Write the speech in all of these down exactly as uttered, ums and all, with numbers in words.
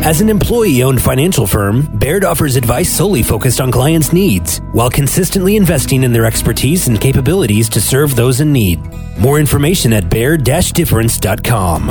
As an employee-owned financial firm, Baird offers advice solely focused on clients' needs, while consistently investing in their expertise and capabilities to serve those in need. More information at baird dash difference dot com.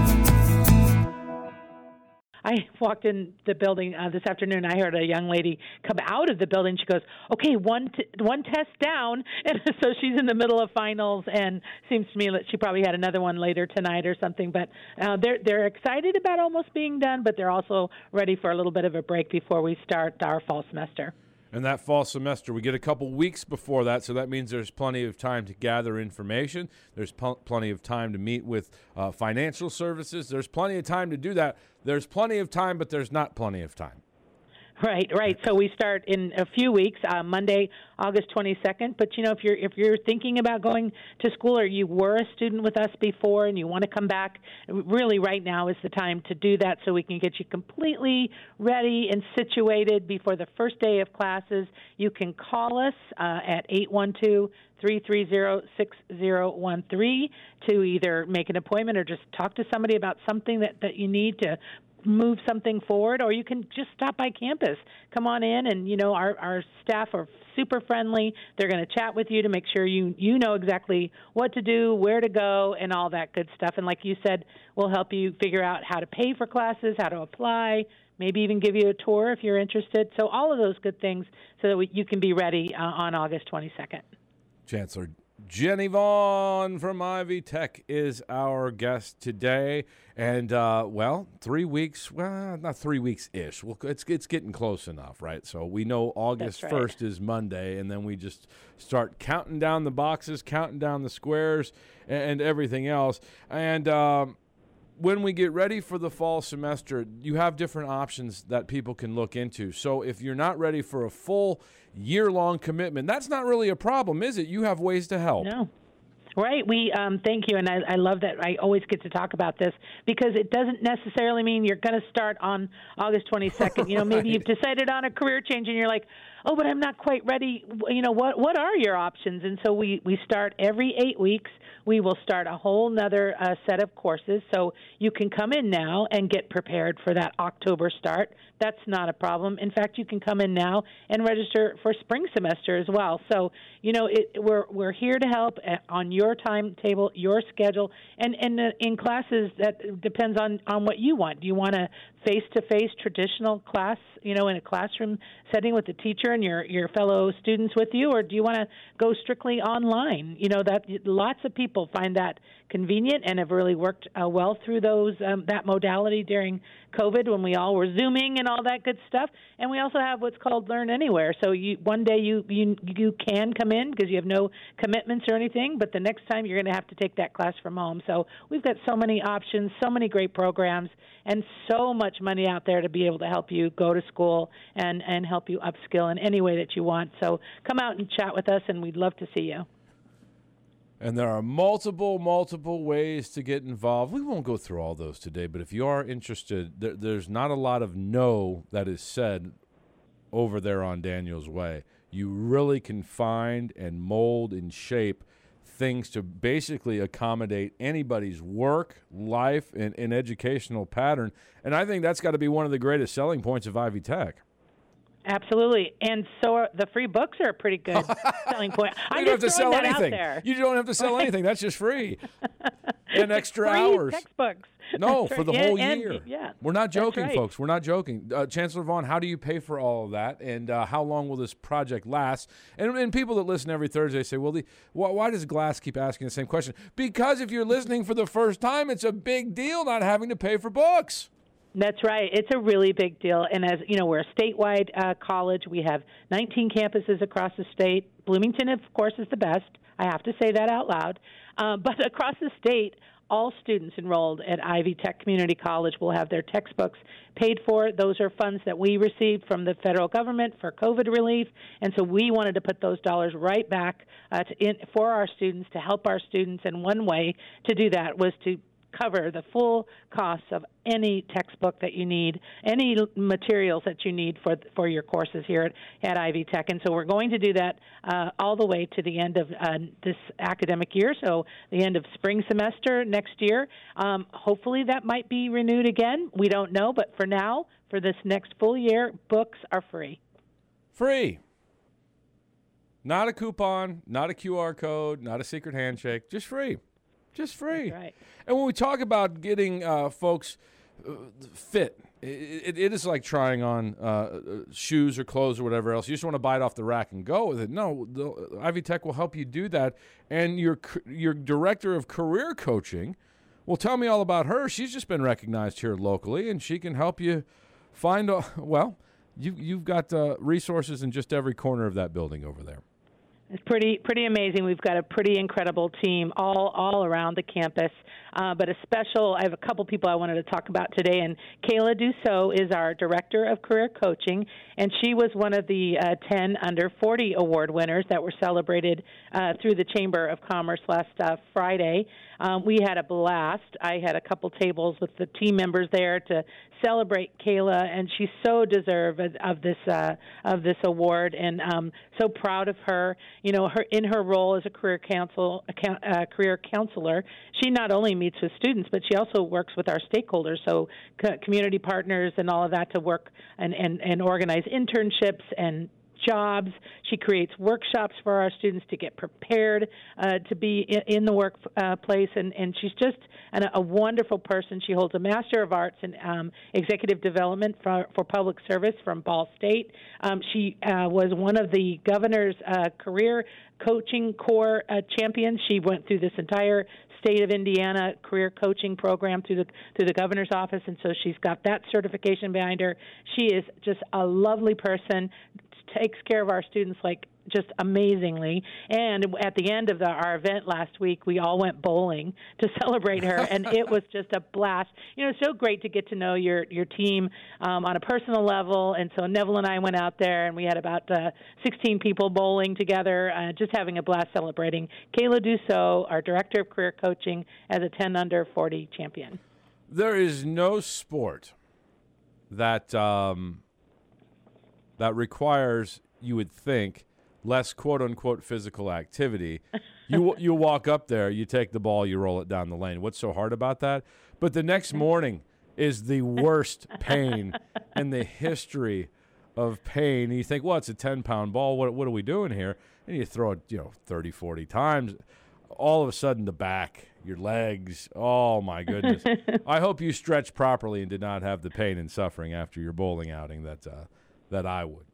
I walked in the building uh, this afternoon. I heard a young lady come out of the building. She goes, okay, one t- one test down. And so she's in the middle of finals, and seems to me that she probably had another one later tonight or something. But uh, they're, they're excited about almost being done, but they're also ready for a little bit of a break before we start our fall semester. And that fall semester, we get a couple weeks before that, so that means there's plenty of time to gather information. There's pl- plenty of time to meet with uh, financial services. There's plenty of time to do that. There's plenty of time, but there's not plenty of time. Right, right. So we start in a few weeks, uh, Monday, August twenty-second. But you know, if you're if you're thinking about going to school, or you were a student with us before and you want to come back, really right now is the time to do that, so we can get you completely ready and situated before the first day of classes. You can call us uh, at eight one two, three three zero, six zero one three to either make an appointment or just talk to somebody about something that, that you need to move something forward, or you can just stop by campus. Come on in, and you know our, our staff are super friendly. They're going to chat with you to make sure you you know exactly what to do, where to go, and all that good stuff. And like you said, we'll help you figure out how to pay for classes, how to apply, maybe even give you a tour if you're interested. So all of those good things so that we, you can be ready uh, on August twenty-second. Chancellor Jenny Vaughn from Ivy Tech is our guest today. And, uh, well, three weeks, well, not three weeks-ish. Well, it's it's getting close enough, right? So we know August right. first is Monday, and then we just start counting down the boxes, counting down the squares, and, and everything else. And um, when we get ready for the fall semester, you have different options that people can look into. So if you're not ready for a full year-long commitment, that's not really a problem, is it? You have ways to help. No. Right. We um, thank you, and I, I love that I always get to talk about this, because it doesn't necessarily mean you're going to start on August twenty-second. Right. You know, maybe you've decided on a career change, and you're like, oh, but I'm not quite ready. You know, what what are your options? And so we, we start every eight weeks. We will start a whole nother uh, set of courses, so you can come in now and get prepared for that October start. That's not a problem. In fact, you can come in now and register for spring semester as well. So, you know, it, we're we're here to help on your timetable, your schedule, and, and in classes that depends on, on what you want. Do you want a face-to-face traditional class, you know, in a classroom setting with the teacher and your, your fellow students with you, or do you want to go strictly online? You know, that lots of people find that convenient and have really worked uh, well through those um, that modality during COVID, when we all were Zooming and all that good stuff. And we also have what's called Learn Anywhere. So you, one day you, you you can come in because you have no commitments or anything, but the next time you're going to have to take that class from home. So we've got so many options, so many great programs, and so much money out there to be able to help you go to school and, and help you upskill in any way that you want. So come out and chat with us, and we'd love to see you. And there are multiple, multiple ways to get involved. We won't go through all those today, but if you are interested, there, there's not a lot of no that is said over there on Daniel's Way. You really can find and mold and shape things to basically accommodate anybody's work, life, and, and educational pattern. And I think that's got to be one of the greatest selling points of Ivy Tech. Absolutely. And so are, the free books are a pretty good selling point. You I'm don't have to just sell throwing that anything. out there. You don't have to sell Right. anything. That's just free. And extra free hours. textbooks. No, That's for right. the Yeah, whole and- year. Yeah. We're not joking, right. folks. We're not joking. Uh, Chancellor Vaughn, how do you pay for all of that, and uh, how long will this project last? And, and people that listen every Thursday say, well, the, why, why does Glass keep asking the same question? Because if you're listening for the first time, it's a big deal not having to pay for books. That's right. It's a really big deal. And as you know, we're a statewide uh, college. We have nineteen campuses across the state. Bloomington, of course, is the best. I have to say that out loud. Uh, but across the state, all students enrolled at Ivy Tech Community College will have their textbooks paid for. Those are funds that we received from the federal government for COVID relief, and so we wanted to put those dollars right back uh, to in, for our students, to help our students. And one way to do that was to cover the full cost of any textbook that you need, any materials that you need for for your courses here at, at Ivy Tech. And so we're going to do that uh, all the way to the end of uh, this academic year, so the end of spring semester next year. Um, hopefully that might be renewed again. We don't know, but for now, for this next full year, books are free. Free. Not a coupon, not a Q R code, not a secret handshake, just free. Just free. That's right. And when we talk about getting uh, folks uh, fit, it, it, it is like trying on uh, shoes or clothes or whatever else. You just want to buy it off the rack and go with it. No, the, Ivy Tech will help you do that. And your your director of career coaching will tell me all about her. She's just been recognized here locally, and she can help you find, a, well, you, you've got uh, resources in just every corner of that building over there. It's pretty pretty amazing. We've got a pretty incredible team all all around the campus. Uh, but a special, I have a couple people I wanted to talk about today, and Kayla Dussault is our Director of Career Coaching, and she was one of the uh, ten under forty award winners that were celebrated uh, through the Chamber of Commerce last uh, Friday. Um, we had a blast. I had a couple tables with the team members there to celebrate Kayla, and she's so deserving of this uh, of this award, and um, so proud of her. You know, her in her role as a career counsel, uh, career counselor, she not only meets with students, but she also works with our stakeholders, so co- community partners and all of that, to work and, and, and organize internships and jobs. She creates workshops for our students to get prepared uh, to be in, in the workplace, uh, and, and she's just an, a wonderful person. She holds a Master of Arts in um, Executive Development for, for Public Service from Ball State. Um, she uh, was one of the governor's uh, career coaching corps uh, champions. She went through this entire state of Indiana career coaching program through the through the governor's office, and so she's got that certification behind her. She is just a lovely person, takes care of our students like just amazingly. And at the end of the, our event last week, we all went bowling to celebrate her, and it was just a blast. You know, it's so great to get to know your your team um, on a personal level. And so Neville and I went out there, and we had about uh, sixteen people bowling together, uh, just having a blast celebrating Kayla Dussault, our Director of Career Coaching, as a ten under forty champion. There is no sport that um, that requires, you would think, less quote-unquote physical activity. You you walk up there, you take the ball, you roll it down the lane. What's so hard about that? But the next morning is the worst pain in the history of pain. And you think, well, it's a ten-pound ball. What what are we doing here? And you throw it, you know, thirty, forty times. All of a sudden, the back, your legs, oh, my goodness. I hope you stretched properly and did not have the pain and suffering after your bowling outing that uh, that I would.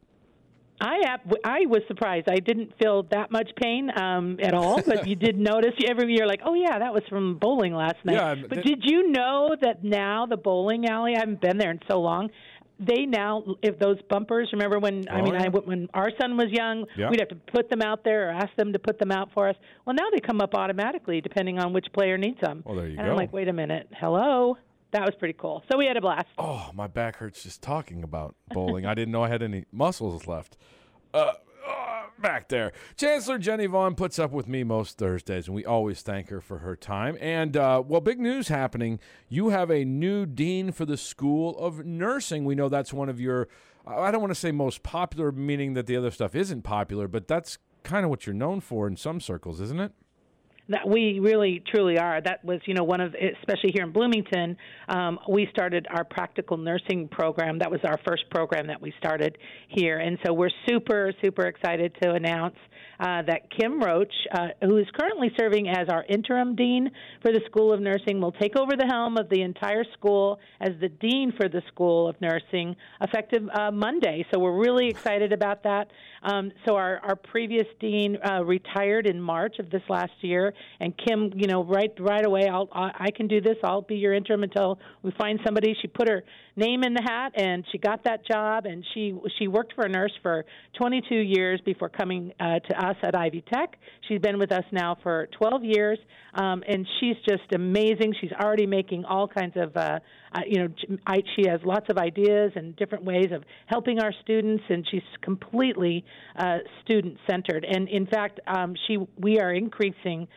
I I was surprised. I didn't feel that much pain um, at all, but you did notice every year, like, oh, yeah, that was from bowling last night. Yeah, but th- did you know that now the bowling alley, I haven't been there in so long, they now, if those bumpers, remember when, oh, I mean, yeah. I, when our son was young, yeah. we'd have to put them out there or ask them to put them out for us. Well, now they come up automatically depending on which player needs them. Well, there you and go. I'm like, wait a minute, hello? That was pretty cool. So we had a blast. Oh, my back hurts just talking about bowling. I didn't know I had any muscles left. Uh, uh, back there. Chancellor Jenny Vaughn puts up with me most Thursdays, and we always thank her for her time. And, uh, well, big news happening. You have a new dean for the School of Nursing. We know that's one of your, I don't want to say most popular, meaning that the other stuff isn't popular, but that's kind of what you're known for in some circles, isn't it? That we really, truly are. That was, you know, one of, especially here in Bloomington, um, we started our practical nursing program. That was our first program that we started here. And so we're super, super excited to announce uh, that Kim Roach, uh, who is currently serving as our interim dean for the School of Nursing, will take over the helm of the entire school as the dean for the School of Nursing effective uh, Monday. So we're really excited about that. Um, so our, our previous dean uh, retired in March of this last year, and Kim, you know, right right away, I'll, I can do this. I'll be your interim until we find somebody. She put her name in the hat, and she got that job, and she she worked for a nurse for twenty-two years before coming uh, to us at Ivy Tech. She's been with us now for twelve years, um, and she's just amazing. She's already making all kinds of, uh, uh, you know, I, she has lots of ideas and different ways of helping our students, and she's completely uh, student-centered. And in fact, um, she we are increasing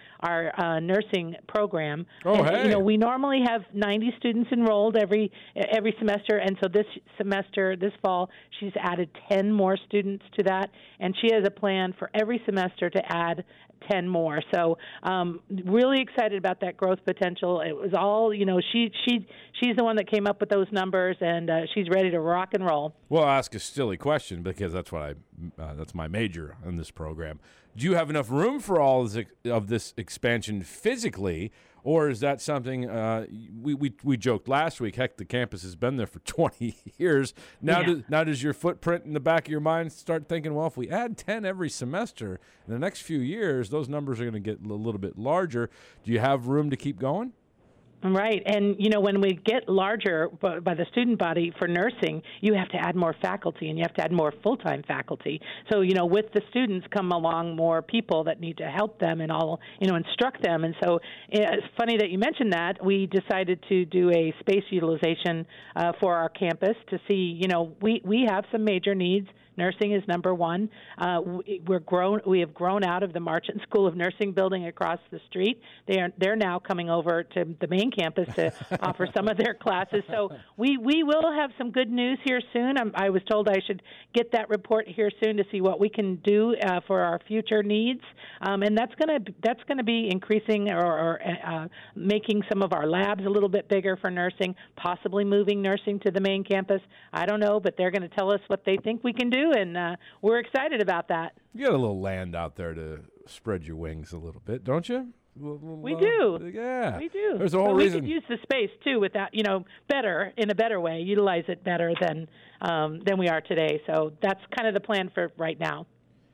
our uh, nursing program. Oh, and, hey. You know, we normally have ninety students enrolled every every semester, and so this semester, this fall, she's added ten more students to that, and she has a plan for every semester to add ten more. So um, really excited about that growth potential. It was all, you know, she she she's the one that came up with those numbers, and uh, she's ready to rock and roll. Well, I'll ask a silly question because that's what I uh, that's my major in this program. Do you have enough room for all of this, of this expansion physically, or is that something uh, we, we we joked last week? Heck, the campus has been there for twenty years. Now, Yeah. does, now does your footprint in the back of your mind start thinking, well, if we add ten every semester in the next few years, those numbers are going to get a little bit larger. Do you have room to keep going? Right. And, you know, when we get larger b- by the student body for nursing, you have to add more faculty and you have to add more full-time faculty. So, you know, with the students come along more people that need to help them and all, you know, instruct them. And so it's funny that you mentioned that. We decided to do a space utilization uh, for our campus to see, you know, we, we have some major needs. Nursing is number one. Uh, we're grown. We have grown out of the Marchant School of Nursing building across the street. They are they're now coming over to the main campus to offer some of their classes. So we, we will have some good news here soon. I'm, I was told I should get that report here soon to see what we can do uh, for our future needs, um, and that's gonna that's gonna be increasing or, or uh, making some of our labs a little bit bigger for nursing, possibly moving nursing to the main campus. I don't know, but they're going to tell us what they think we can do. And uh, we're excited about that. You got a little land out there to spread your wings a little bit, don't you? Little, little, we do. Uh, yeah. We do. There's a whole but reason. We could use the space, too, without, you know, better, in a better way, utilize it better than um, than we are today. So that's kind of the plan for right now.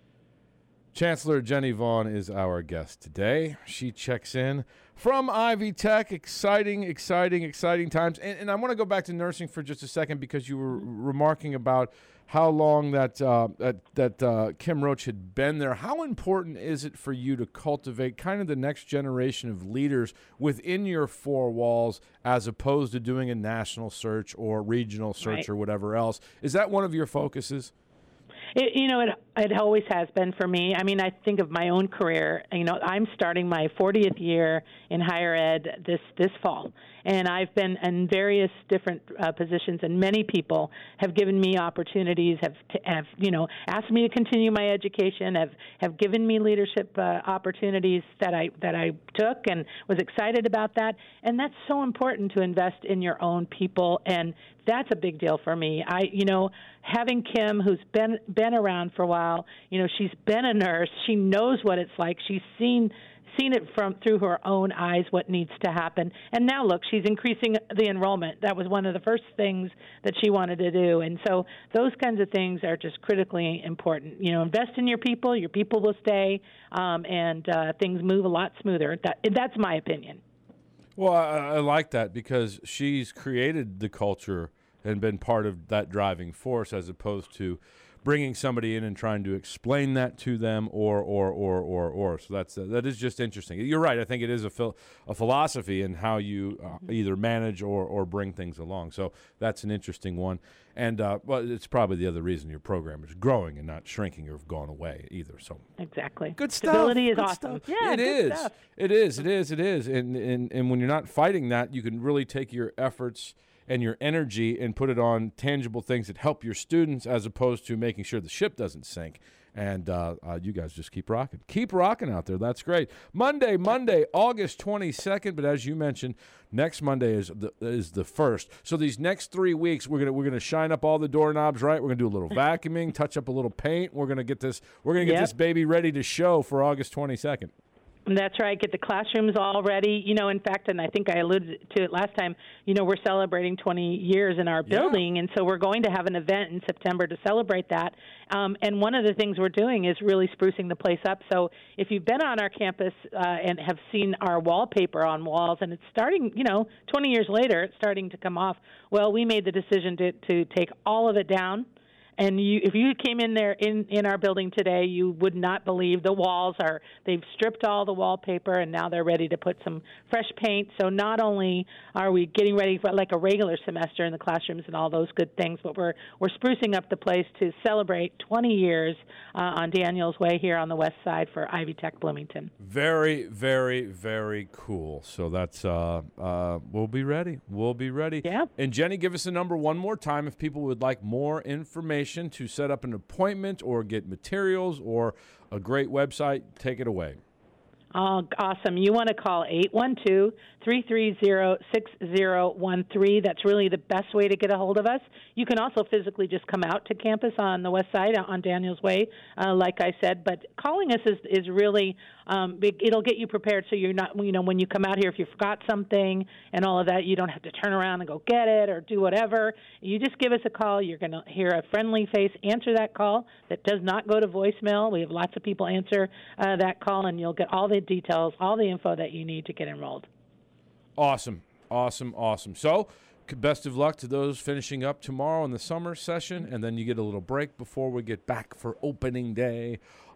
Chancellor Jenny Vaughn is our guest today. She checks in from Ivy Tech. Exciting, exciting, exciting times. And, and I want to go back to nursing for just a second because you were remarking about how long that uh, that, that uh, Kim Roach had been there. How important is it for you to cultivate kind of the next generation of leaders within your four walls as opposed to doing a national search or regional search Right. or whatever else? Is that one of your focuses? It, you know, it it always has been for me. I mean, I think of my own career. You know, I'm starting my fortieth year in higher ed this this fall, and I've been in various different uh, positions, and many people have given me opportunities, have have you know asked me to continue my education, have have given me leadership uh, opportunities that I that I took and was excited about that, and that's so important to invest in your own people, and that's a big deal for me. I you know having Kim, who's been been around for a while, you know, she's been a nurse. She knows what it's like. She's seen seen it from through her own eyes what needs to happen. And now look, she's increasing the enrollment. That was one of the first things that she wanted to do. And so those kinds of things are just critically important. You know, invest in your people. Your people will stay, um, and uh, things move a lot smoother. That that's my opinion. Well, I, I like that because she's created the culture and been part of that driving force as opposed to bringing somebody in and trying to explain that to them or, or, or, or, or. So that's uh, that is just interesting. You're right. I think it is a, phil- a philosophy in how you uh, either manage or, or bring things along. So that's an interesting one. And uh, well, it's probably the other reason your program is growing and not shrinking or have gone away either. So Exactly. good stuff. Stability is Good awesome. stuff. Yeah, it good is. stuff. It is. It is. It is. And, and and when you're not fighting that, you can really take your efforts and your energy and put it on tangible things that help your students as opposed to making sure the ship doesn't sink. And uh, uh, you guys just keep rocking. Keep rocking out there. That's great. Monday, Monday, August twenty-second. But as you mentioned, next Monday is the is the first. So these next three weeks, we're gonna we're gonna shine up all the doorknobs, right? We're gonna do a little vacuuming, touch up a little paint. We're gonna get this. We're gonna get Yep. this baby ready to show for August twenty-second. That's right. Get the classrooms all ready. You know, in fact, and I think I alluded to it last time, you know, we're celebrating twenty years in our Yeah. building, and so we're going to have an event in September to celebrate that. Um, and one of the things we're doing is really sprucing the place up. So if you've been on our campus uh, and have seen our wallpaper on walls, and it's starting, you know, twenty years later, it's starting to come off, well, we made the decision to, to take all of it down and you, if you came in there in, in our building today, you would not believe the walls are, they've stripped all the wallpaper, and now they're ready to put some fresh paint. So not only are we getting ready for like a regular semester in the classrooms and all those good things, but we're we're sprucing up the place to celebrate twenty years uh, on Daniels Way here on the west side for Ivy Tech Bloomington. Very, very, very cool. So that's, uh, uh, we'll be ready. We'll be ready. Yeah. And Jenny, give us a number one more time if people would like more information to set up an appointment or get materials or a great website. Take it away. Oh, awesome. You want to call eight one two, three three zero, six zero one three. That's really the best way to get a hold of us. You can also physically just come out to campus on the west side on Daniels Way, uh, like I said. But calling us is, is really, um, big. It'll get you prepared so you're not, you know, when you come out here, if you forgot something and all of that, you don't have to turn around and go get it or do whatever. You just give us a call. You're going to hear a friendly face answer that call. That does not go to voicemail. We have lots of people answer uh, that call, and you'll get all the details, all the info that you need to get enrolled. Awesome, awesome, awesome. So best of luck to those finishing up tomorrow in the summer session, and then you get a little break before we get back for opening day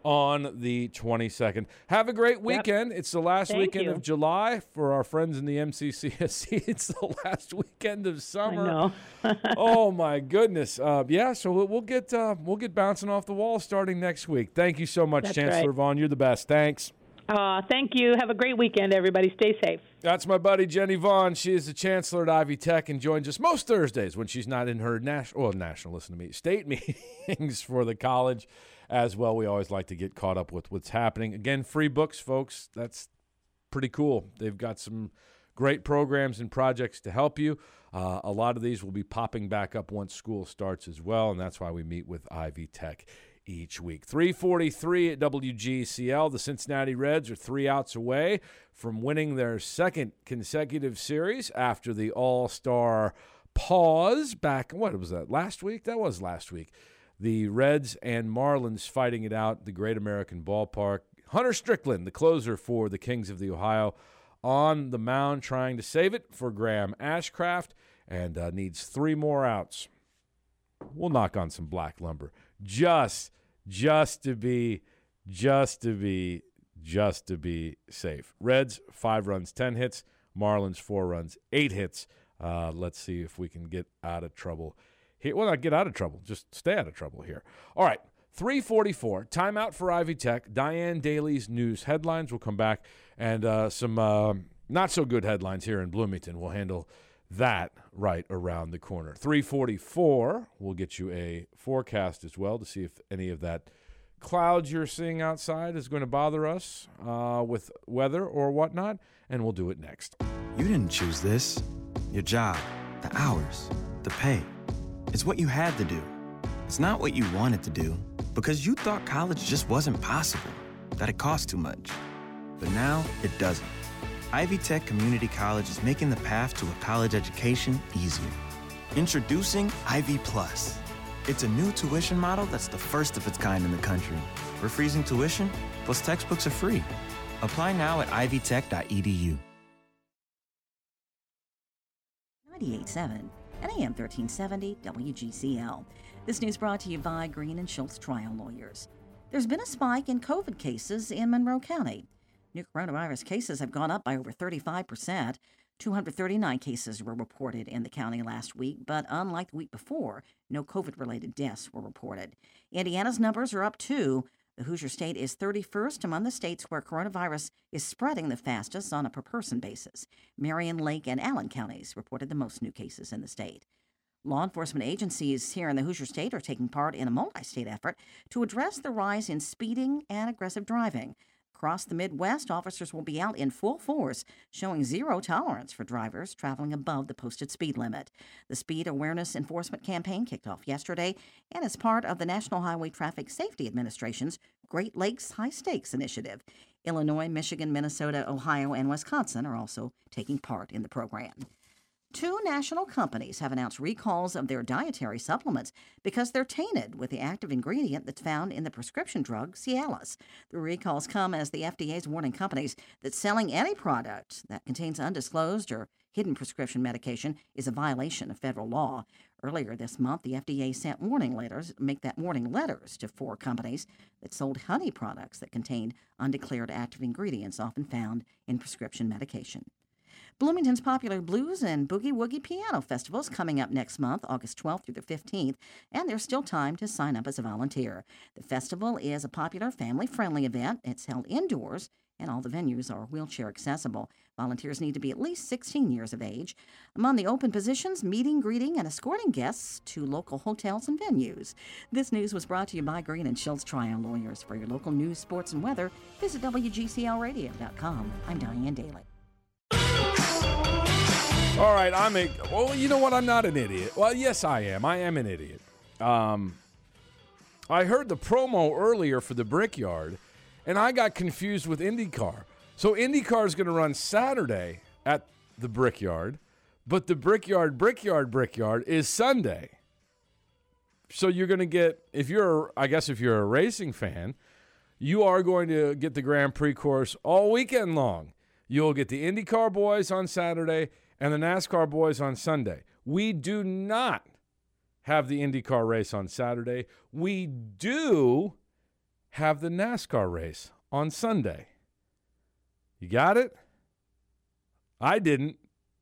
on the twenty-second. Have a great weekend. Yep. It's the last Thank weekend you. of July for our friends in the M C C S C. It's the last weekend of summer. I know. Oh my goodness. Uh, yeah, so we'll get uh, we'll get bouncing off the wall starting next week. Thank you so much, That's Chancellor right. Vaughn. You're the best. Thanks. Uh, thank you. Have a great weekend, everybody. Stay safe. That's my buddy Jenny Vaughn. She is the chancellor at Ivy Tech and joins us most Thursdays when she's not in her national, well, national, listen to me, state meetings for the college as well. We always like to get caught up with what's happening. Again, free books, folks. That's pretty cool. They've got some great programs and projects to help you. Uh, a lot of these will be popping back up once school starts as well, and that's why we meet with Ivy Tech each week. three forty-three at W G C L. The Cincinnati Reds are three outs away from winning their second consecutive series after the All-Star pause back, what was that, last week? That was last week. The Reds and Marlins fighting it out at the Great American Ballpark. Hunter Strickland, the closer for the Kings of the Ohio, on the mound trying to save it for Graham Ashcraft, and uh, needs three more outs. We'll knock on some black lumber. Just, just to be, just to be, just to be safe. Reds, five runs, ten hits. Marlins, four runs, eight hits. Uh, let's see if we can get out of trouble here. Well, not get out of trouble, just stay out of trouble here. All right, three forty-four, timeout for Ivy Tech. Diane Daly's news headlines will come back, and uh, some uh, not-so-good headlines here in Bloomington. We'll handle that right around the corner. three forty-four, we'll get you a forecast as well to see if any of that clouds you're seeing outside is going to bother us uh, with weather or whatnot, and we'll do it next. You didn't choose this. Your job, the hours, the pay. It's what you had to do. It's not what you wanted to do, because you thought college just wasn't possible, that it cost too much. But now it doesn't. Ivy Tech Community College is making the path to a college education easier. Introducing Ivy Plus. It's a new tuition model that's the first of its kind in the country. We're freezing tuition, plus textbooks are free. Apply now at ivy tech dot e d u. ninety-eight point seven and A M thirteen seventy W G C L. This news brought to you by Green and Schultz Trial Lawyers. There's been a spike in COVID cases in Monroe County. New coronavirus cases have gone up by over thirty-five percent. two hundred thirty-nine cases were reported in the county last week, but unlike the week before, no COVID-related deaths were reported. Indiana's numbers are up too. The Hoosier State is thirty-first among the states where coronavirus is spreading the fastest on a per-person basis. Marion, Lake, and Allen counties reported the most new cases in the state. Law enforcement agencies here in the Hoosier State are taking part in a multi-state effort to address the rise in speeding and aggressive driving. Across the Midwest, officers will be out in full force, showing zero tolerance for drivers traveling above the posted speed limit. The Speed Awareness Enforcement Campaign kicked off yesterday and is part of the National Highway Traffic Safety Administration's Great Lakes High Stakes Initiative. Illinois, Michigan, Minnesota, Ohio, and Wisconsin are also taking part in the program. Two national companies have announced recalls of their dietary supplements because they're tainted with the active ingredient that's found in the prescription drug Cialis. The recalls come as the F D A is warning companies that selling any product that contains undisclosed or hidden prescription medication is a violation of federal law. Earlier this month, the F D A sent warning letters, make that warning letters to four companies that sold honey products that contained undeclared active ingredients often found in prescription medication. Bloomington's popular Blues and Boogie Woogie Piano Festival is coming up next month, August twelfth through the fifteenth, and there's still time to sign up as a volunteer. The festival is a popular family-friendly event. It's held indoors, and all the venues are wheelchair accessible. Volunteers need to be at least sixteen years of age. Among the open positions, meeting, greeting, and escorting guests to local hotels and venues. This news was brought to you by Green and Schultz Trial Lawyers. For your local news, sports, and weather, visit W G C L radio dot com. I'm Diane Daly. All right, I'm a. Well, you know what? I'm not an idiot. Well, yes, I am. I am an idiot. Um, I heard the promo earlier for the Brickyard, and I got confused with IndyCar. So IndyCar is going to run Saturday at the Brickyard, but the Brickyard, Brickyard, Brickyard is Sunday. So you're going to get, if you're, I guess, if you're a racing fan, you are going to get the Grand Prix course all weekend long. You'll get the IndyCar boys on Saturday and the NASCAR boys on Sunday. We do not have the IndyCar race on Saturday. We do have the NASCAR race on Sunday. You got it? I didn't.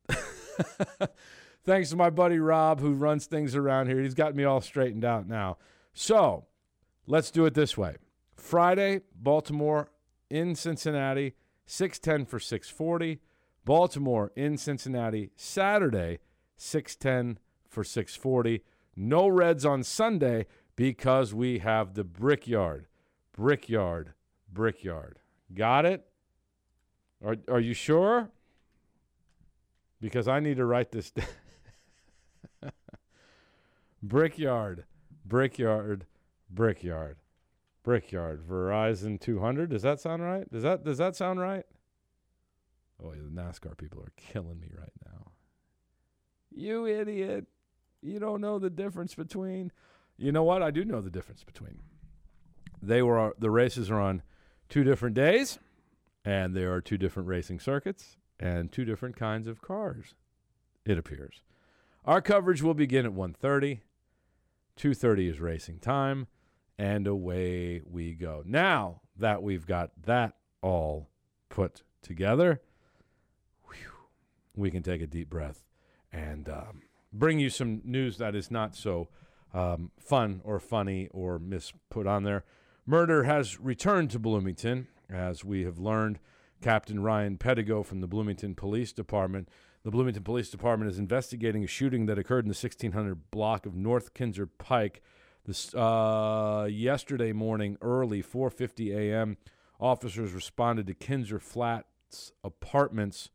Thanks to my buddy Rob, who runs things around here. He's got me all straightened out now. So let's do it this way. Friday, Baltimore in Cincinnati, six ten for six forty. Baltimore in Cincinnati, Saturday, six ten for six forty. No Reds on Sunday because we have the Brickyard. Brickyard, Brickyard. Got it? Are, are you sure? Because I need to write this down. Brickyard, Brickyard, Brickyard, Brickyard. Verizon two hundred. Does that sound right? Does that does that sound right? Oh, the NASCAR people are killing me right now. You idiot. You don't know the difference between. You know what? I do know the difference between. They were the races are on two different days, and there are two different racing circuits and two different kinds of cars, it appears. Our coverage will begin at one thirty. two thirty is racing time, and away we go. Now that we've got that all put together, whew, we can take a deep breath and um, bring you some news that is not so um, fun or funny or misput on there. Murder has returned to Bloomington, as we have learned. Captain Ryan Pedigo from the Bloomington Police Department. The Bloomington Police Department is investigating a shooting that occurred in the sixteen hundred block of North Kinzer Pike this uh, yesterday morning, early, four fifty a.m. Officers responded to Kinzer Flats Apartments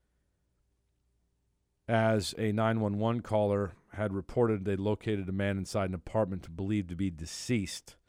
as a nine one one caller had reported they located a man inside an apartment believed to be deceased.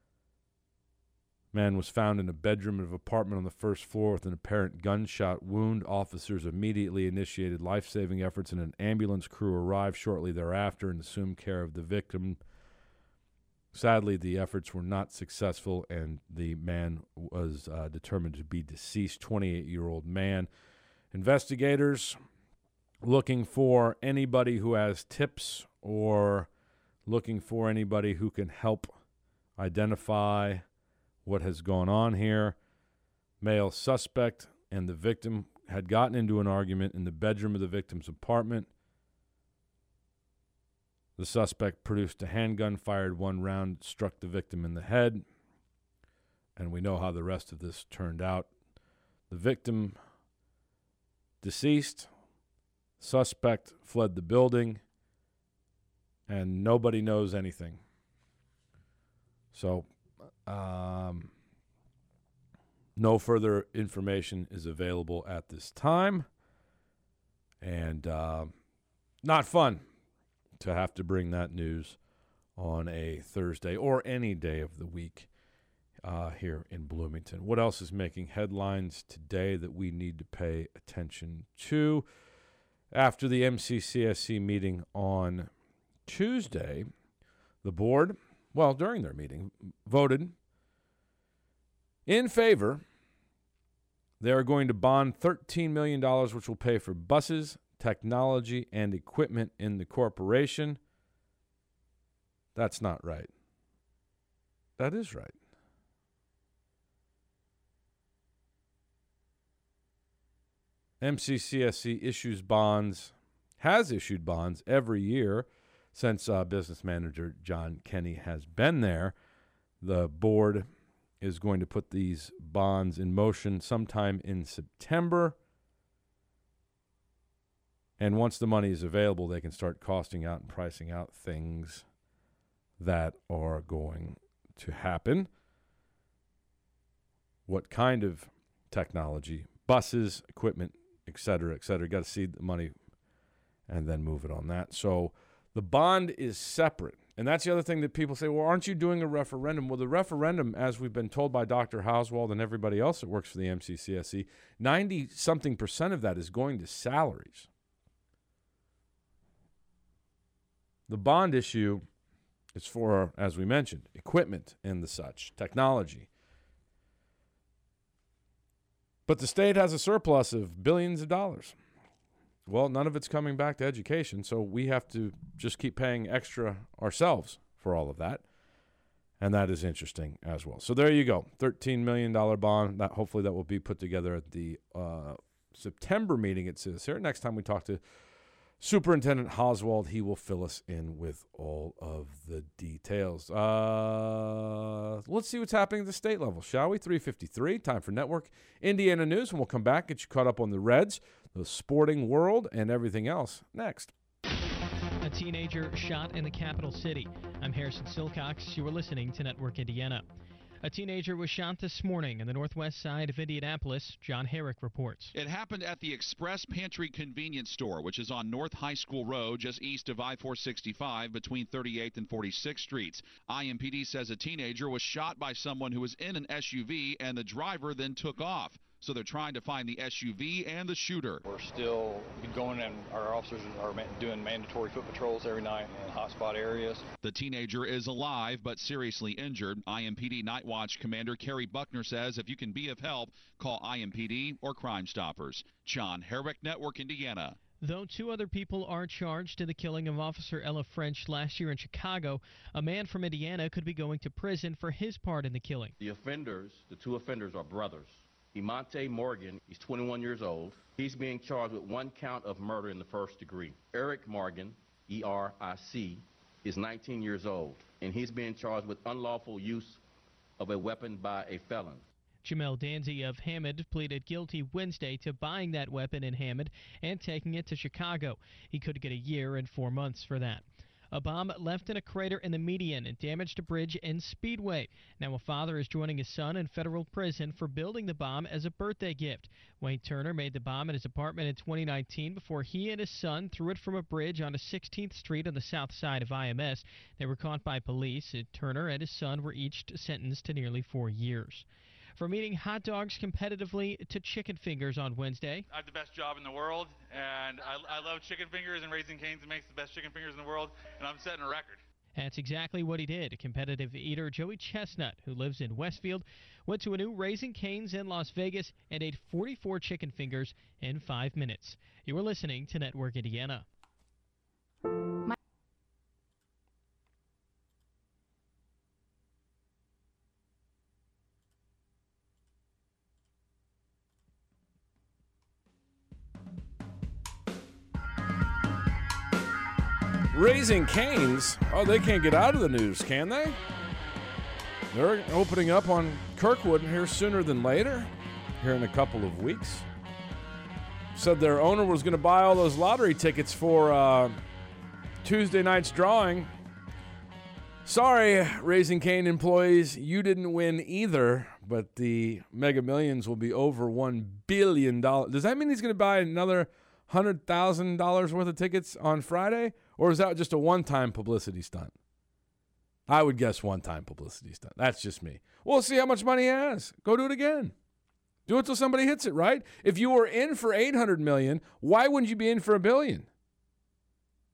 Man was found in a bedroom of an apartment on the first floor with an apparent gunshot wound. Officers immediately initiated life-saving efforts, and an ambulance crew arrived shortly thereafter and assumed care of the victim. Sadly, the efforts were not successful, and the man was uh, determined to be deceased, twenty-eight-year-old man. Investigators looking for anybody who has tips or looking for anybody who can help identify what has gone on here. Male suspect and the victim had gotten into an argument in the bedroom of the victim's apartment. The suspect produced a handgun, fired one round, struck the victim in the head, and we know how the rest of this turned out. The victim deceased, suspect fled the building, and nobody knows anything. So, Um, no further information is available at this time, and uh, not fun to have to bring that news on a Thursday or any day of the week uh, here in Bloomington. What else is making headlines today that we need to pay attention to? After the M C C S C meeting on Tuesday, the board, well, during their meeting, voted in favor. They are going to bond thirteen million dollars, which will pay for buses, technology, and equipment in the corporation. That's not right. That is right. M C C S C issues bonds, has issued bonds every year since uh, business manager John Kenny has been there. The board is going to put these bonds in motion sometime in September. And once the money is available, they can start costing out and pricing out things that are going to happen. What kind of technology, buses, equipment, et cetera, et cetera. Got to see the money and then move it on that. So the bond is separate. And that's the other thing that people say, well, aren't you doing a referendum? Well, the referendum, as we've been told by Doctor Hauswald and everybody else that works for the M C C S C, ninety-something percent of that is going to salaries. The bond issue is for, as we mentioned, equipment and the such, technology. But the state has a surplus of billions of dollars. Well, none of it's coming back to education, so we have to just keep paying extra ourselves for all of that. And that is interesting as well. So there you go, thirteen million dollars bond. That hopefully that will be put together at the uh, September meeting, it says here. Next time we talk to Superintendent Hauswald, he will fill us in with all of the details. Uh, let's see what's happening at the state level, shall we? three fifty-three, time for Network Indiana News, and we'll come back, get you caught up on the Reds, the sporting world, and everything else next. A teenager shot in the capital city. I'm Harrison Silcox. You are listening to Network Indiana. A teenager was shot this morning on the northwest side of Indianapolis. John Herrick reports. It happened at the Express Pantry convenience store, which is on North High School Road, just east of I four sixty-five, between thirty-eighth and forty-sixth Streets. I M P D says a teenager was shot by someone who was in an S U V, and the driver then took off. So they're trying to find the S U V and the shooter. We're still going, and our officers are doing mandatory foot patrols every night in hotspot areas. The teenager is alive but seriously injured. I M P D Night Watch Commander Kerry Buckner says if you can be of help, call I M P D or Crime Stoppers. John Herrick, Network Indiana. Though two other people are charged in the killing of Officer Ella French last year in Chicago, a man from Indiana could be going to prison for his part in the killing. The offenders, the two offenders, are brothers. Emonte Morgan, he's twenty-one years old. He's being charged with one count of murder in the first degree. Eric Morgan, E R I C, is nineteen years old, and he's being charged with unlawful use of a weapon by a felon. Jamel Danzy of Hammond pleaded guilty Wednesday to buying that weapon in Hammond and taking it to Chicago. He could get a year and four months for that. A bomb left in a crater in the median and damaged a bridge and speedway. Now a father is joining his son in federal prison for building the bomb as a birthday gift. Wayne Turner made the bomb in his apartment in twenty nineteen before he and his son threw it from a bridge onto sixteenth Street on the south side of I M S. They were caught by police. Turner and his son were each sentenced to nearly four years. From eating hot dogs competitively to chicken fingers on Wednesday. I have the best job in the world, and I, I love chicken fingers, and Raising Cane's makes the best chicken fingers in the world, and I'm setting a record. That's exactly what he did. Competitive eater Joey Chestnut, who lives in Westfield, went to a new Raising Cane's in Las Vegas and ate forty-four chicken fingers in five minutes. You are listening to Network Indiana. My Raising Cane's, oh, they can't get out of the news, can they? They're opening up on Kirkwood here sooner than later, here in a couple of weeks. Said their owner was going to buy all those lottery tickets for uh, Tuesday night's drawing. Sorry, Raising Cane employees, you didn't win either, but the Mega Millions will be over one billion dollars. Does that mean he's going to buy another one hundred thousand dollars worth of tickets on Friday? Or is that just a one-time publicity stunt? I would guess one-time publicity stunt. That's just me. We'll see how much money he has. Go do it again. Do it till somebody hits it, right? If you were in for eight hundred million dollars, why wouldn't you be in for a billion?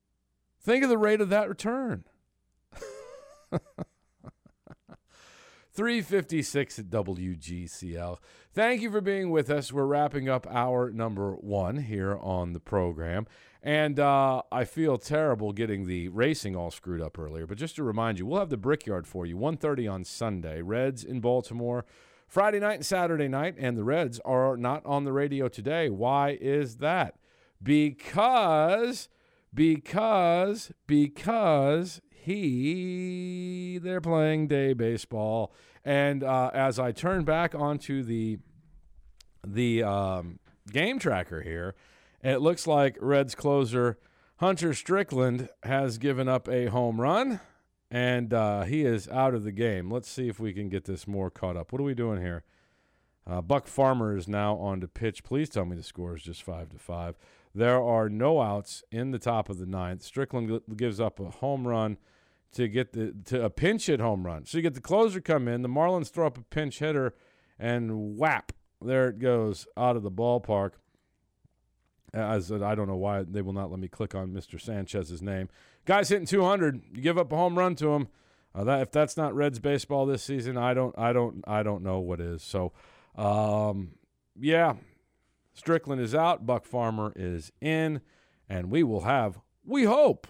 Think of the rate of that return. three fifty-six at W G C L. Thank you for being with us. We're wrapping up hour number one here on the program. And uh, I feel terrible getting the racing all screwed up earlier. But just to remind you, we'll have the Brickyard for you, one thirty on Sunday. Reds in Baltimore, Friday night and Saturday night. And the Reds are not on the radio today. Why is that? Because, because, because he, they're playing day baseball. And uh, as I turn back onto the the um, game tracker here, it looks like Reds closer Hunter Strickland has given up a home run, and uh, he is out of the game. Let's see if we can get this more caught up. What are we doing here? Uh, Buck Farmer is now on to pitch. Please tell me the score is just five to five. There are no outs in the top of the ninth. Strickland g- gives up a home run to get the to a pinch hit home run. So you get the closer come in. The Marlins throw up a pinch hitter, and whap, there it goes out of the ballpark. As I don't know why they will not let me click on Mister Sanchez's name. Guy's hitting two hundred. You give up a home run to him. Uh, that if that's not Reds baseball this season, I don't, I don't, I don't know what is. So, um, yeah, Strickland is out. Buck Farmer is in, and we will have. We hope.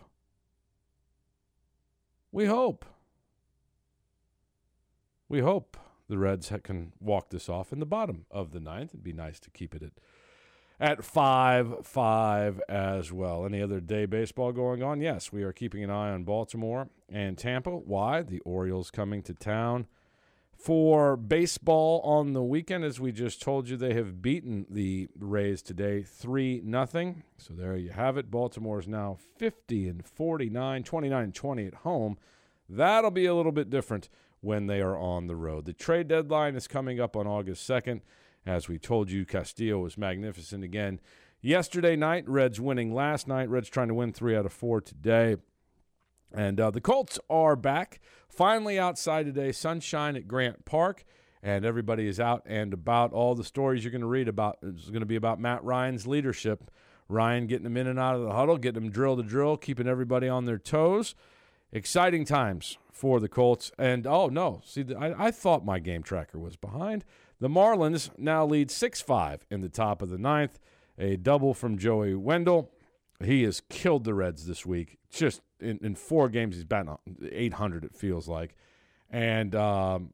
We hope. We hope the Reds can walk this off in the bottom of the ninth. It'd be nice to keep it at. At five five as well. Any other day baseball going on? Yes, we are keeping an eye on Baltimore and Tampa. Why? The Orioles coming to town for baseball on the weekend. As we just told you, they have beaten the Rays today three nothing. So there you have it. Baltimore is now fifty and forty-nine, twenty-nine and twenty at home. That'll be a little bit different when they are on the road. The trade deadline is coming up on August second. As we told you, Castillo was magnificent again yesterday night. Reds winning last night. Reds trying to win three out of four today. And uh, the Colts are back. Finally outside today. Sunshine at Grant Park. And everybody is out and about. All the stories you're going to read about is going to be about Matt Ryan's leadership. Ryan getting them in and out of the huddle, getting them drill to drill, keeping everybody on their toes. Exciting times for the Colts. And, oh, no. See, I, I thought my game tracker was behind. The Marlins now lead six five in the top of the ninth. A double from Joey Wendell. He has killed the Reds this week. Just in, in four games, he's batting eight hundred, it feels like. And um,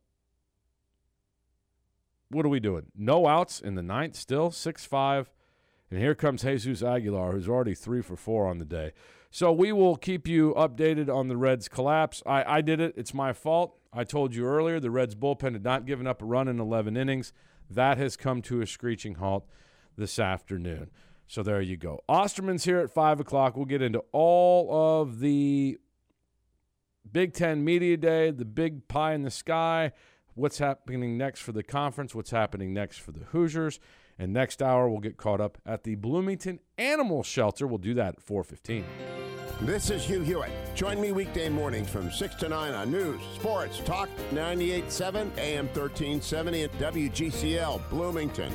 what are we doing? No outs in the ninth still, six five. And here comes Jesus Aguilar, who's already three for four on the day. So we will keep you updated on the Reds' collapse. I, I did it. It's my fault. I told you earlier the Reds' bullpen had not given up a run in eleven innings. That has come to a screeching halt this afternoon. So there you go. Osterman's here at five o'clock. We'll get into all of the Big Ten Media Day, the big pie in the sky, what's happening next for the conference, what's happening next for the Hoosiers. And next hour, we'll get caught up at the Bloomington Animal Shelter. We'll do that at four fifteen. This is Hugh Hewitt. Join me weekday mornings from six to nine on News, Sports, Talk ninety-eight point seven, A M thirteen seventy at W G C L, Bloomington.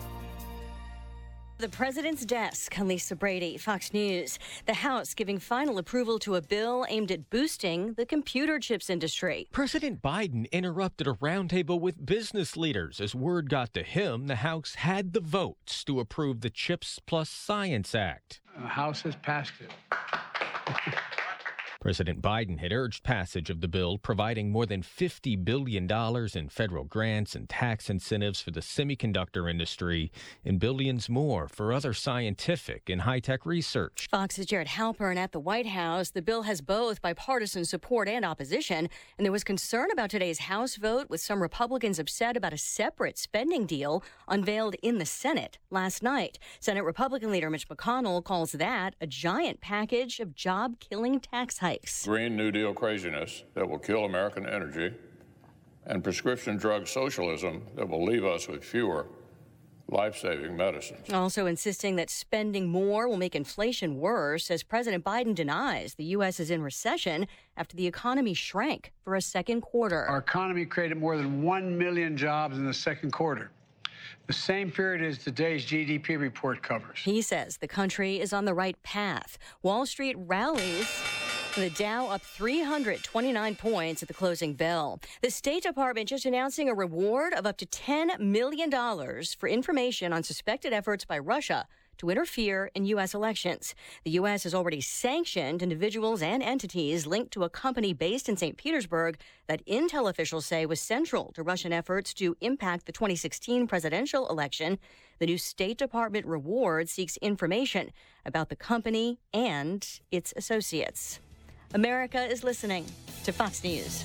The President's Desk, Lisa Brady, Fox News. The House giving final approval to a bill aimed at boosting the computer chips industry. President Biden interrupted a roundtable with business leaders. As word got to him, the House had the votes to approve the Chips Plus Science Act. The House has passed it. President Biden had urged passage of the bill, providing more than fifty billion dollars in federal grants and tax incentives for the semiconductor industry and billions more for other scientific and high-tech research. Fox's Jared Halpern at the White House. The bill has both bipartisan support and opposition, and there was concern about today's House vote, with some Republicans upset about a separate spending deal unveiled in the Senate last night. Senate Republican leader Mitch McConnell calls that a giant package of job-killing tax hikes. Green New Deal craziness that will kill American energy, and prescription drug socialism that will leave us with fewer life-saving medicines. Also insisting that spending more will make inflation worse, as President Biden denies the U S is in recession after the economy shrank for a second quarter. Our economy created more than one million jobs in the second quarter, the same period as today's G D P report covers. He says the country is on the right path. Wall Street rallies The Dow up three hundred twenty-nine points at the closing bell. The State Department just announcing a reward of up to ten million dollars for information on suspected efforts by Russia to interfere in U S elections. The U S has already sanctioned individuals and entities linked to a company based in Saint Petersburg that intel officials say was central to Russian efforts to impact the twenty sixteen presidential election. The new State Department reward seeks information about the company and its associates. America is listening to Fox News.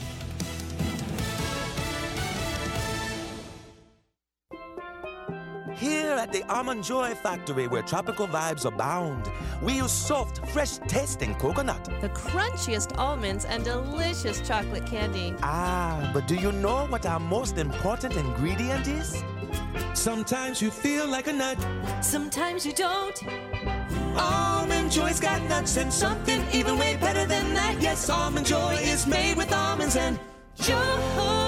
Here at the Almond Joy Factory, where tropical vibes abound, we use soft, fresh-tasting coconut. The crunchiest almonds and delicious chocolate candy. Ah, but do you know what our most important ingredient is? Sometimes you feel like a nut. Sometimes you don't. Almond Joy's got nuts and something even way better than that. Yes, Almond Joy is made with almonds and joy.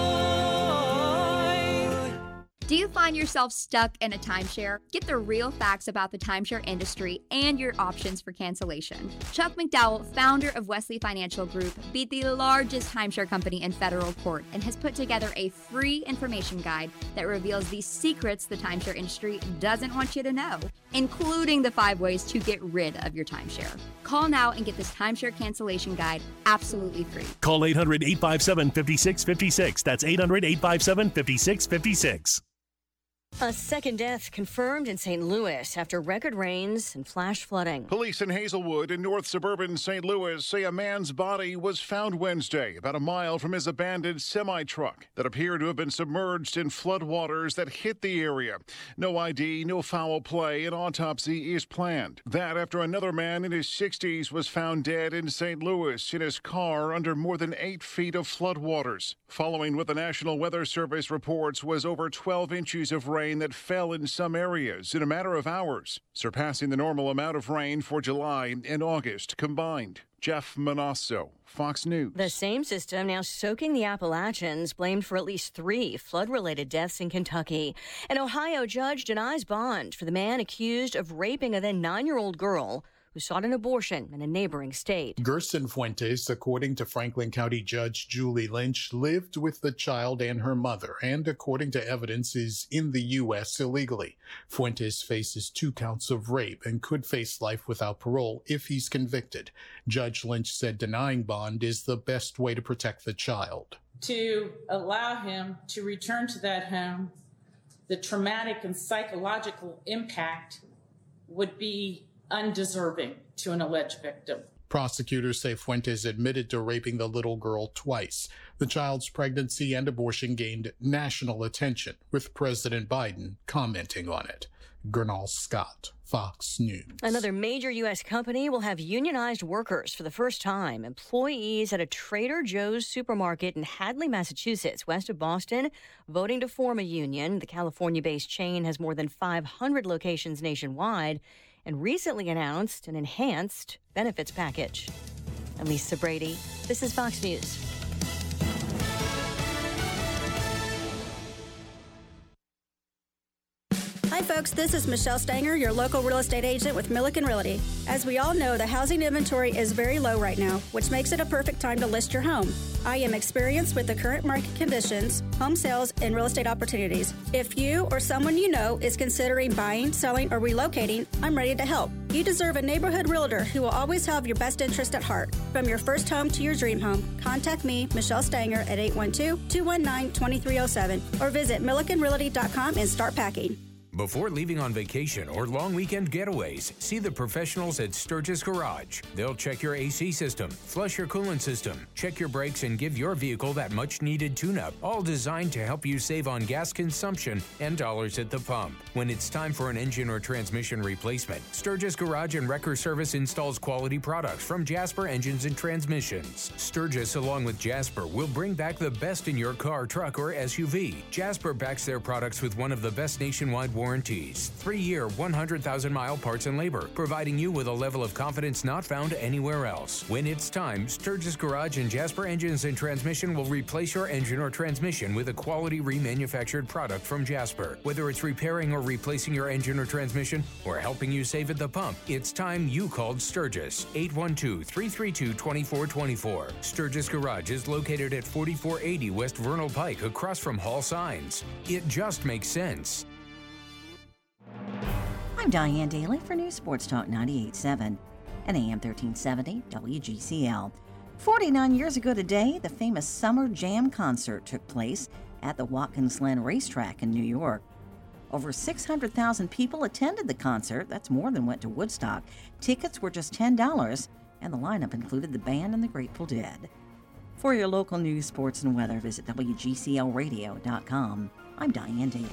Do you find yourself stuck in a timeshare? Get the real facts about the timeshare industry and your options for cancellation. Chuck McDowell, founder of Wesley Financial Group, beat the largest timeshare company in federal court and has put together a free information guide that reveals the secrets the timeshare industry doesn't want you to know, including the five ways to get rid of your timeshare. Call now and get this timeshare cancellation guide absolutely free. Call eight hundred, eight five seven, five six five six. That's eight hundred, eight five seven, five six five six. A second death confirmed in Saint Louis after record rains and flash flooding. Police in Hazelwood in north suburban Saint Louis say a man's body was found Wednesday about a mile from his abandoned semi-truck that appeared to have been submerged in floodwaters that hit the area. No I D, no foul play. An autopsy is planned. That after another man in his sixties was found dead in Saint Louis in his car under more than eight feet of floodwaters. Following what the National Weather Service reports was over twelve inches of rain that fell in some areas in a matter of hours, surpassing the normal amount of rain for July and August combined. Jeff Manasso, Fox News. The same system now soaking the Appalachians, blamed for at least three flood-related deaths in Kentucky. An Ohio judge denies bond for the man accused of raping a then nine-year-old girl who sought an abortion in a neighboring state. Gerson Fuentes, according to Franklin County Judge Julie Lynch, lived with the child and her mother, and according to evidence, is in the U S illegally. Fuentes faces two counts of rape and could face life without parole if he's convicted. Judge Lynch said denying bond is the best way to protect the child. To allow him to return to that home, the traumatic and psychological impact would be undeserving to an alleged victim. Prosecutors say Fuentes admitted to raping the little girl twice. The child's pregnancy and abortion gained national attention, with President Biden commenting on it. Gernal Scott, Fox News. Another major U S company will have unionized workers for the first time. Employees at a Trader Joe's supermarket in Hadley, Massachusetts, west of Boston, voting to form a union. The California-based chain has more than five hundred locations nationwide and recently announced an enhanced benefits package. I'm Lisa Brady. This is Fox News. Hi folks, this is Michelle Stanger, your local real estate agent with Milliken Realty. As we all know, the housing inventory is very low right now, which makes it a perfect time to list your home. I am experienced with the current market conditions, home sales, and real estate opportunities. If you or someone you know is considering buying, selling, or relocating, I'm ready to help. You deserve a neighborhood realtor who will always have your best interest at heart. From your first home to your dream home, contact me, Michelle Stanger, at eight one two, two one nine, two three zero seven or visit milliken realty dot com and start packing. Before leaving on vacation or long weekend getaways, see the professionals at Sturgis Garage. They'll check your A C system, flush your coolant system, check your brakes, and give your vehicle that much-needed tune-up, all designed to help you save on gas consumption and dollars at the pump. When it's time for an engine or transmission replacement, Sturgis Garage and Wrecker Service installs quality products from Jasper Engines and Transmissions. Sturgis, along with Jasper, will bring back the best in your car, truck, or S U V. Jasper backs their products with one of the best nationwide warranties warranties, three-year, one hundred thousand mile parts and labor, providing you with a level of confidence not found anywhere else. When it's time, Sturgis Garage and Jasper Engines and Transmission will replace your engine or transmission with a quality remanufactured product from Jasper. Whether it's repairing or replacing your engine or transmission or helping you save at the pump, it's time you called Sturgis. eight one two, three three two, two four two four. Sturgis Garage is located at forty-four eighty West Vernal Pike across from Hall Signs. It just makes sense. I'm Diane Daly for News Sports Talk ninety-eight point seven and A M thirteen seventy W G C L. forty-nine years ago today, the famous Summer Jam concert took place at the Watkins Glen Racetrack in New York. Over six hundred thousand people attended the concert. That's more than went to Woodstock. Tickets were just ten dollars, and the lineup included the band and the Grateful Dead. For your local news, sports, and weather, visit W G C L radio dot com. I'm Diane Daly.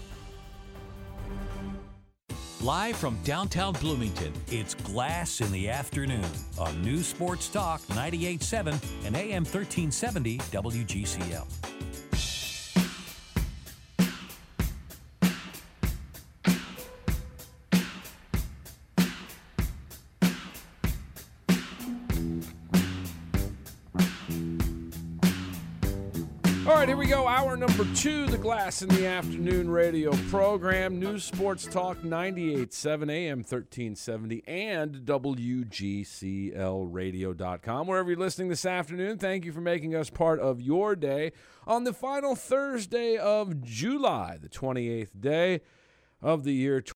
Live from downtown Bloomington, it's Glass in the Afternoon on News Sports Talk ninety-eight point seven and A M thirteen seventy W G C L. All right, here we go. Hour number two, the Glass in the Afternoon radio program. News Sports Talk ninety-eight point seven A M thirteen seventy and W G C L radio dot com. Wherever you're listening this afternoon, thank you for making us part of your day on the final Thursday of July, the twenty-eighth day of the year